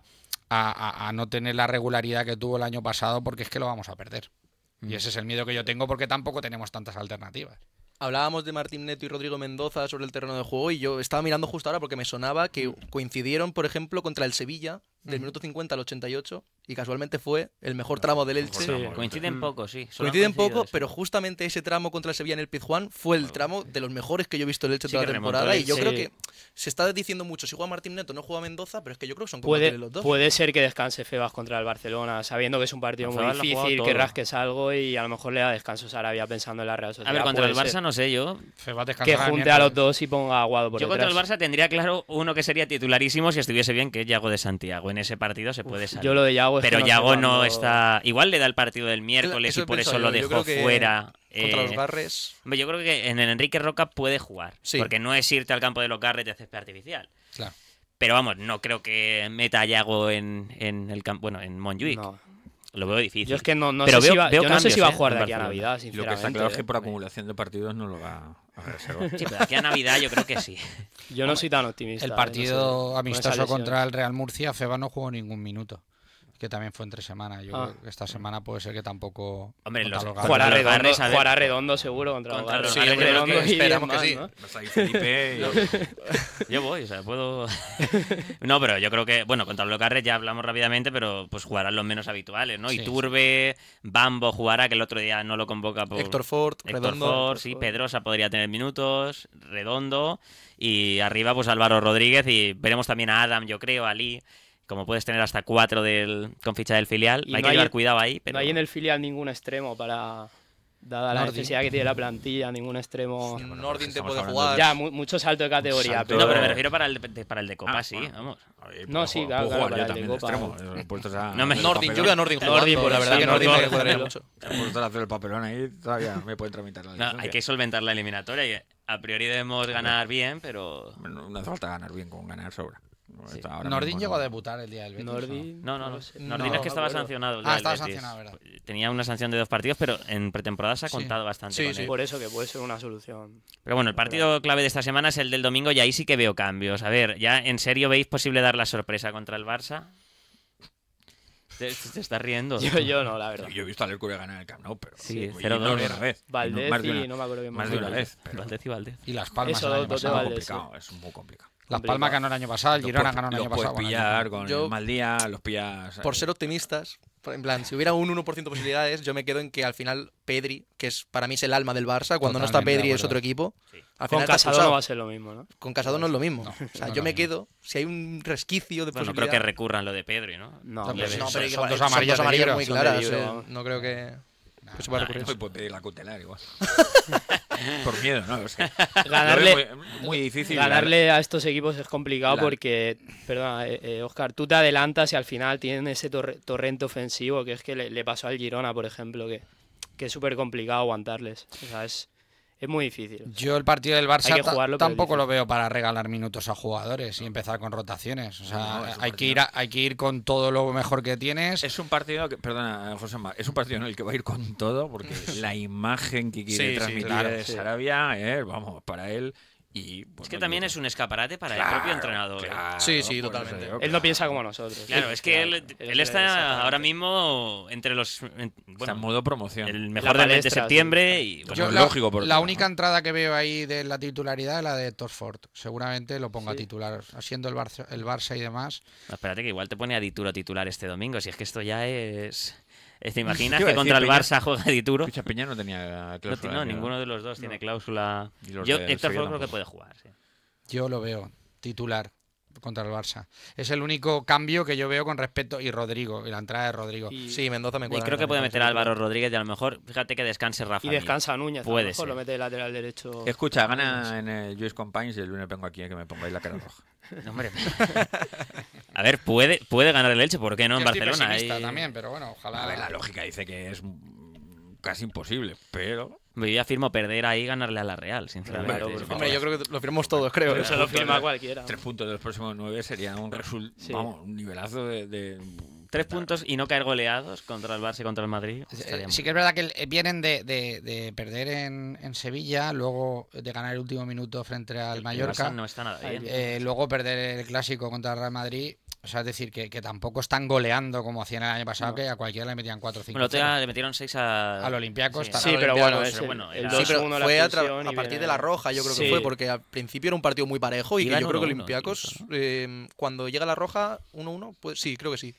a no tener la regularidad que tuvo el año pasado porque es que lo vamos a perder. Y ese es el miedo que yo tengo porque tampoco tenemos tantas alternativas. Hablábamos de Martín Neto y Rodrigo Mendoza sobre el terreno de juego y yo estaba mirando justo ahora porque me sonaba que coincidieron, por ejemplo, contra el Sevilla del minuto 50 al 88 y casualmente fue el mejor tramo del Elche. Sí. Coinciden poco, sí. Solo han Coinciden coincidido, poco, sí. pero justamente ese tramo contra el Sevilla en el Pizjuán fue el tramo de los mejores que yo he visto el Elche Sí, toda que la remontó temporada el y yo Elche. creo que se está diciendo mucho si juega Martín Neto no juega Mendoza, pero es que yo creo que son compatibles los dos. Puede ser que descanse Febas contra el Barcelona, sabiendo que es un partido No, muy Febas lo ha jugado difícil, todo. que rasques algo y a lo mejor le da descanso Sarabia pensando en la Real Sociedad. A ver, contra el Puede Barça ser no sé yo. que junte a los dos y ponga a Aguado por Yo contra el detrás. Barça tendría claro uno que sería titularísimo si estuviese bien, que es Yago de Santiago. En ese partido se puede salir. Yo lo de Yago es Pero que Yago sé no cuándo- está... Igual le da el partido del miércoles Eso y por pensaba eso lo yo. Yo dejó creo que fuera. Contra los Garres. Hombre, yo creo que en el Enrique Roca puede jugar. Sí. Porque no es irte al campo de los Garres de césped artificial. Claro. Pero vamos, no creo que meta a Yago en el campo, bueno, en Montjuic. No. Lo veo difícil. Yo es que no Pero sé si veo- va, veo yo no sé si va a cambios, jugar en de aquí a Barcelona. Navidad, Y lo sinceramente. que está claro es que por ¿eh? acumulación de partidos no lo va a reservar. Sí, pero de aquí a Navidad yo creo que sí. Yo no soy tan optimista. El no partido sé, con esa amistoso lesión. contra el Real Murcia, Feba no jugó ningún minuto. que también fue entre semana. Yo Ah. creo que esta semana puede ser que tampoco. Hombre, contra los- los Jugará Garres. Garres, a ver. Jugará Redondo seguro contra Contra los los Garres. Garres, Redondo yo creo que y esperamos demás, que sí. ¿no? Pues ahí Felipe Yo voy, o sea, puedo... No, pero yo creo que, bueno, contra los Garres ya hablamos rápidamente, pero pues jugarán los menos habituales, ¿no? Sí, Iturbe, Bambo jugará, que el otro día no lo convoca por... Héctor Ford, Héctor Redondo. Ford, sí, Pedrosa podría tener minutos, Redondo, y arriba pues Álvaro Rodríguez, y veremos también a Adam, yo creo, a Lee, como puedes tener hasta 4 con ficha del filial. Y Hay no que hay- llevar cuidado ahí, pero... No hay en el filial ningún extremo dada la Nordin. necesidad que tiene la plantilla, ningún extremo. Nordin te estamos puede hablando jugar. Ya, mucho salto de categoría. Salto- pero... No, pero me refiero para el de Copa, sí, bueno. vamos. Oye, No, sí, claro, puedo jugar para yo el de también de Copa. extremo. Puestos a, No me- Nordin, yo veo a Nordin jugando, Nordin, la verdad sí, que Nordin Nordin, me cuadraría Nordin. mucho. Puestos a hacer el papelón ahí, todavía me pueden tramitar la No, licencia. hay que solventar la eliminatoria y a priori debemos ganar bien, pero... Bueno, no hace falta ganar bien, con ganar sobra. Sí. Está ahora Nordin mismo llegó no. a debutar el día del Betis. Nordin. No, no, no. lo sé. Nordin No, es que estaba me acuerdo. sancionado. el Ah, día estaba del Betis. sancionado, ¿verdad? Tenía una sanción de 2 partidos, pero en pretemporada se ha Sí. contado bastante Sí, con sí. él. Por eso que puede ser una solución. Pero bueno, el partido clave de esta semana es el del domingo y ahí sí que veo cambios. A ver, ¿ya en serio veis posible dar la sorpresa contra el Barça? ¿Te estás riendo? Yo no, la verdad. Yo he visto al Hércules ganar el Camp Nou, pero Sí, y 0-2. no de una vez. Valdez más de y una, no me acuerdo bien. más de una vez. Pero Valdez y Valdez. Y Las Palmas Eso, el año dos de pasado. Valdez. complicado, es muy complicado. Las Palmas ganó el año pasado, el Los Girona puedes- ganó el año los puedes pasado. bueno, pillar con Yo- el mal día, los pillas... Por ser optimistas, en plan, si hubiera un 1% de posibilidades, yo me quedo en que al final Pedri, que es para mí es el alma del Barça, cuando no está Totalmente de Pedri es acuerdo. otro equipo. Sí. Al Con final está Casado expulsado. no va a ser lo mismo, ¿no? Con Casado no es lo mismo. o sea, no yo es me lo quedo, si hay un resquicio de Bueno, no posibilidad... creo que recurran lo de Pedri, ¿no? No, No, hombre, pues no, son- pero son igual, dos son amarillas de libro. muy Son de claras. libro. No creo que se pueda recurrir. Hoy puedo pedir la cautelar igual. Por miedo, ¿no? Es que Ganarle- lo veo muy difícil. Ganarle a estos equipos es complicado La- porque, perdona, Oscar, tú te adelantas y al final tienen ese torrente ofensivo que es que le pasó al Girona, por ejemplo, que es súper complicado aguantarles. O sea, es muy difícil. Yo el partido del Hay Barça que jugarlo, pero es tampoco lo difícil. veo para regalar minutos a jugadores y empezar con rotaciones. O sea, No, es un hay que ir hay que ir con todo lo mejor que tienes. Es un partido que, perdona, José Mar, es un partido en el que va a ir con todo porque la imagen que quiere Sí, transmitir claro, de sí. Sarabia, vamos, para él. Y, Es que también es un escaparate para el propio entrenador. ¿eh? Sí, sí, totalmente. Él no piensa como nosotros. Claro, es que él exactamente. está ahora mismo entre los... Está en Bueno, modo promoción. el mejor del mes de palestra, septiembre y... Pues Yo es la, lógico, por la otro, única ¿no? entrada que veo ahí de la titularidad es la de Torsford. Seguramente lo ponga Sí. titular, siendo el Barça y demás. No, espérate que igual te pone a Dituro titular este domingo, si es que esto ya es... ¿Te imaginas ¿Qué iba que a contra el decir, Barça juega Dituro? Escucha, Peña no tenía No, cláusula. no, ninguno de los dos tiene cláusula. Y los Yo, del Héctor Sevilla Ford creo que tampoco. puede jugar, sí. Yo lo veo titular contra el Barça. Es el único cambio que yo veo con respecto y Rodrigo, y la entrada de Rodrigo. Y, Sí, Mendoza me Y cuadra. creo que puede también, meter a sí. Álvaro Rodríguez y a lo mejor, fíjate que descanse Rafa. y Mir. descansa Núñez. Puede a lo mejor ser. lo mete de lateral derecho. Escucha, gana en el Juice Companies y el lunes vengo aquí a que me pongáis la cara roja. No, hombre. A ver, puede ganar el Elche, ¿por qué no en Yo estoy Barcelona? pesimista Ahí- también, pero bueno, ojalá. A ver, la lógica dice que es casi imposible, pero... Yo ya firmo perder ahí y ganarle a la Real, sinceramente. Claro, por Sí. favor. Hombre, yo creo que lo firmamos todos, creo. Eso lo firma cualquiera. 3 puntos de los próximos 9 sería un Sí. vamos, un nivelazo de 3 puntos y no caer goleados contra el Barça y contra el Madrid. estaría Sí muy que es verdad que vienen de perder en Sevilla, luego de ganar el último minuto frente al El Mallorca, Barça no está nada Ahí bien. luego perder el clásico contra el Real Madrid. O sea, es decir, que tampoco están goleando como hacían el año pasado, No. que a cualquiera le metían 4 o 5. Bueno, otro día le metieron 6 Al Olympiacos. Sí. tal. Sí, Al pero Olympiacos, bueno, es pero el, bueno, el era- Sí, pero 2-1 la fue expulsión a y partir viene- de la roja, yo creo que Sí. fue, porque al principio era un partido muy parejo y que Iban yo creo que 1-1 Olympiacos, incluso. cuando llega la roja, 1-1, pues sí, creo que sí.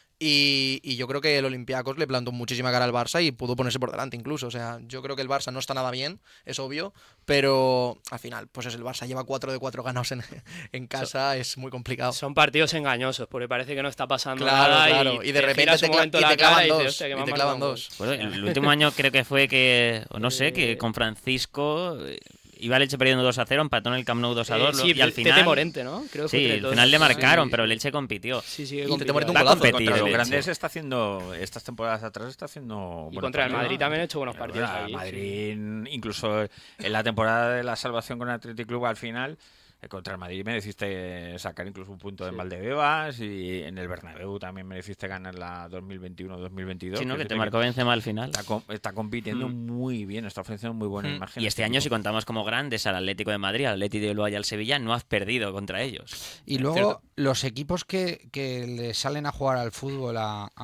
Y yo creo que el Olympiacos le plantó muchísima cara al Barça y pudo ponerse por delante incluso. O sea, yo creo que el Barça no está nada bien, es obvio, pero al final, pues es el Barça, lleva 4 de 4 ganados en casa, es muy complicado. Son partidos engañosos, porque parece que no está pasando Claro, nada. claro. Y de te repente giras te un momento la cara clavan y dices, dos. "Hostia, que Y me han te marcado clavan un gol". dos. Pues el último año creo que fue que, o no sé, que con Francisco iba el Elche perdiendo 2-0, empató en el Camp Nou 2-2 Sí, y al Tete final... Morente, ¿no? Creo que fue Sí, entre al todos. final le marcaron, Sí. pero el Elche compitió. Sí, sí, Y que Tete Morente un Va a golazo. competir Contra el los Elche. grandes está haciendo, estas temporadas atrás está haciendo... Y buenos contra el partidos. Madrid también ha hecho buenos partidos Bueno, ahí. Madrid, incluso en la temporada de la salvación con el Athletic Club al final, Contra el Madrid mereciste sacar incluso un punto en Valdebebas y en el Bernabéu también mereciste ganar la 2021-2022. Sí, ¿no? Que te marcó Benzema al final. Está compitiendo muy bien, está ofreciendo muy buena imagen. Y este año, si contamos como grandes al Atlético de Madrid, al Atleti de Bilbao y al Sevilla, no has perdido contra ellos. Y luego los equipos que le salen a jugar al fútbol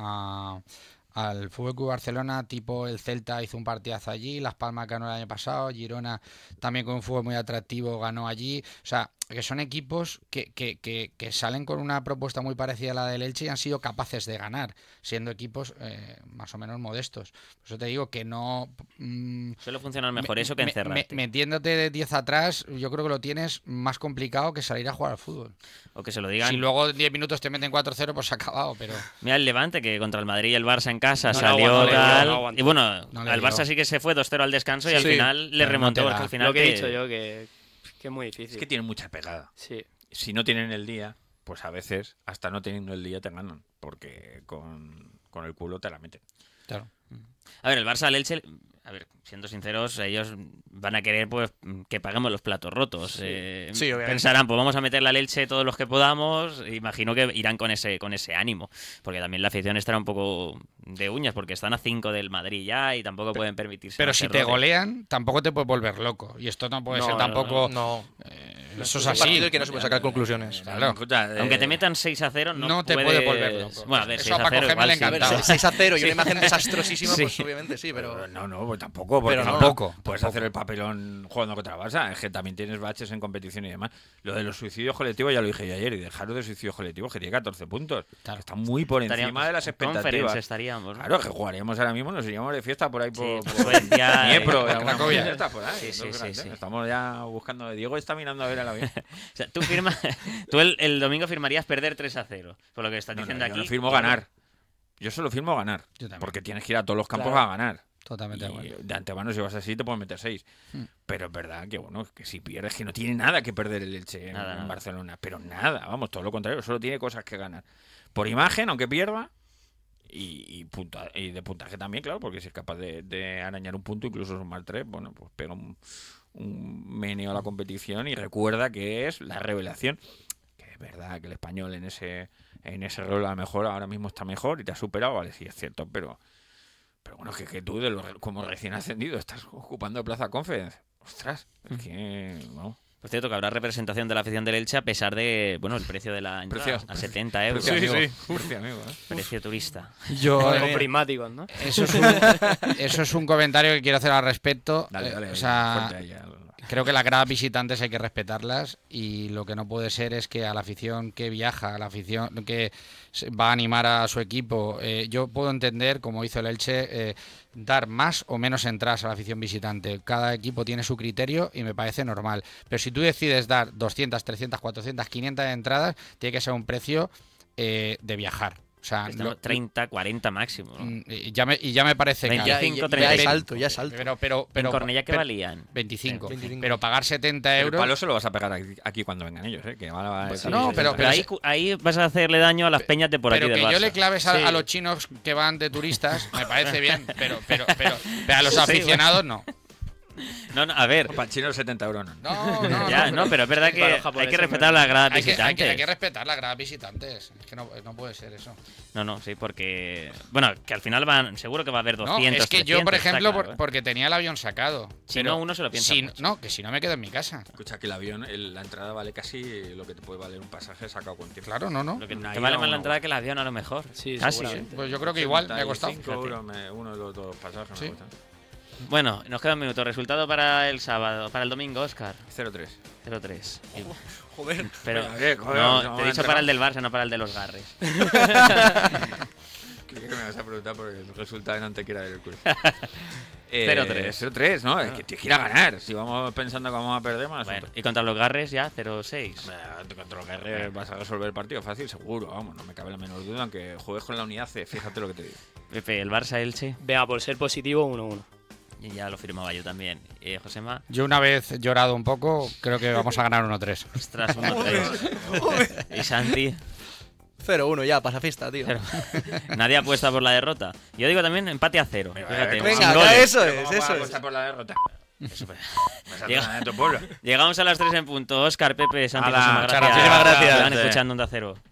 al Fútbol Club Barcelona, tipo el Celta hizo un partidazo allí, Las Palmas ganó el año pasado, Girona también con un fútbol muy atractivo ganó allí, o sea, que son equipos que salen con una propuesta muy parecida a la del Elche y han sido capaces de ganar, siendo equipos más o menos modestos. Por eso te digo que no... Suele funcionar mejor eso que encerrarte. Metiéndote de 10 atrás, yo creo que lo tienes más complicado que salir a jugar al fútbol. O que se lo digan. Si luego en 10 minutos te meten 4-0, pues se ha acabado, pero... Mira el Levante, que contra el Madrid y el Barça en casa No salió le tal... aguantó. Y bueno, No le al dio. Barça sí que se fue 2-0 al descanso y al Sí, final le pero no remontó. te Porque da. al final Lo que he dicho yo, que es muy Es difícil. que tienen mucha pegada. Sí. Si no tienen el día, pues a veces, hasta no teniendo el día, te ganan. Porque con el culo te la meten. Claro. A ver, el Barça al Elche, a ver, siendo sinceros, ellos van a querer pues que paguemos los platos rotos. Sí, obviamente. Pensarán, pues vamos a meterle al Elche todos los que podamos. Imagino que irán con ese ánimo. Porque también la afición estará un poco de uñas, porque están a 5 del Madrid ya y tampoco pueden permitirse. Pero más si te errores. golean, tampoco te puedes volver loco. Y esto no puede ser tampoco... No. Eso es un así. partido del que no se puede sacar conclusiones. Claro. Escucha, Aunque te metan 6-0, No te puedes... puede volver loco. Bueno, a ver, Eso a 6-0 Paco Gémez igual le sí. A ver, encantaba. 6-0 y una imagen desastrosísima, Sí. pues obviamente sí, pero... No, pues tampoco. Porque Pero no, tampoco. Puedes tampoco. hacer el papelón jugando contra el Barça. Es que también tienes baches en competición y demás. Lo de los suicidios colectivos ya lo dije yo ayer. Y dejaros de suicidios colectivos, que tiene 14 puntos. Claro. Que está muy por encima Estaríamos de las en Conference, expectativas. estaríamos, ¿no? Claro, que jugaríamos ahora mismo, nos iríamos de fiesta por ahí Sí, por Suecia, Dniepro, por y alguna Cracovia. movida de estas por ahí. Sí, sí, Entonces, sí, fíjate, sí. estamos ya buscando. Diego está mirando a ver el avión. O sea, tú el domingo firmarías perder 3-0, por lo que estás No, diciendo yo aquí. no firmo ganar. Yo solo firmo ganar. Yo también. Porque tienes que ir a todos los campos Claro. a ganar. Totalmente de Y acuerdo. de antemano, si vas así, te pueden meter 6. Pero es verdad que, bueno, que si pierdes, que no tiene nada que perder el Elche en Nada. Barcelona. Pero nada, vamos, todo lo contrario, solo tiene cosas que ganar. Por imagen, aunque pierda, y de puntaje también, claro, porque si es capaz de arañar un punto, incluso sumar 3, bueno, pues pega un meneo a la competición y recuerda que es la revelación. Que es verdad que el español en ese rol a lo mejor ahora mismo está mejor y te ha superado, vale, sí es cierto, pero bueno, que tú como recién ascendido estás ocupando Plaza Conference. Ostras, es que vamos. Por cierto, que habrá representación de la afición del Elche a pesar de, bueno, el precio de la entrada, Precio. a 70 euros. Precio amigo, sí. precio amigo, ¿eh? Precio turista. Yo, Con prismáticos, ¿no? eso es un comentario que quiero hacer al respecto. Dale, O sea, fuerte ahí, creo que las gradas visitantes hay que respetarlas y lo que no puede ser es que a la afición que viaja, a la afición que va a animar a su equipo, yo puedo entender, como hizo el Elche, dar más o menos entradas a la afición visitante. Cada equipo tiene su criterio y me parece normal. Pero si tú decides dar 200, 300, 400, 500 entradas, tiene que ser un precio de viajar. O sea, Estamos 30, 40 máximo, ¿no? y ya me parece caro. 25, Ya es 35. alto, ya es alto. Pero ¿En Cornellá qué pero- valían? 25. 25. Pero pagar 70 El euros... palo se lo vas a pegar aquí cuando vengan ellos, ¿eh? Que van a Pues decir- no, pero ahí vas a hacerle daño a las peñas de por aquí pero del que yo Barça. le claves a, Sí. a los chinos que van de turistas, me parece bien, pero a los Sí, aficionados no. No, a ver. Para el chino 70 euros no. Ya, no, pero es verdad que Para los hay japoneses, que respetar las gradas Hay que visitantes. respetar las gradas visitantes. Es que no puede ser eso. No, sí, porque... Bueno, que al final seguro que va a haber 200, No, es que yo, 300, por está ejemplo, claro, ¿eh? porque tenía el avión sacado. Si pero no, uno se lo piensa si, mucho. No, que si no me quedo en mi casa. Escucha, que el avión, la entrada vale casi lo que te puede valer un pasaje sacado con tiempo. Claro, no. Lo que Una te ida vale o más la una entrada vuelta. que el avión a lo mejor. Sí, Casi, seguramente. Pues yo creo que igual me ha costado. 75 euros uno de los dos pasajes Sí. me cuesta. Bueno, nos queda un minuto. Resultado para el sábado, para el domingo, Óscar. 0-3. 0-3. Joder. Pero Joder, no, no, te he dicho para el del Barça, no para el de los Garres. Creo que me vas a preguntar por el resultado en Antequera del Cruz. 0-3. 0-3, ¿no? Es que tienes que ir a ganar. Si vamos pensando que vamos a perder más. Bueno, y contra los Garres ya 0-6. Contra los Guerreros vas a resolver el partido fácil, seguro. Vamos, no me cabe la menor duda. Aunque juegues con la unidad C, fíjate lo que te digo. Pepe, el Barça-Elche. Venga, por ser positivo, 1-1. Y ya lo firmaba yo también. Josema, Yo una vez llorado un poco, creo que vamos a ganar 1-3. ostras, 1-3. Y Santi, 0-1 ya, pasa fiesta, tío. pero nadie apuesta por la derrota. Yo digo también empate a 0. Fíjate, venga, sin ya goles. eso ¿Pero es, cómo vas eso a es. apostar por la derrota? Llegamos a las 3 en punto. Óscar, Pepe, Santi, Hala, muchísimas muchas gracias. gracias. Están escuchando Onda Cero.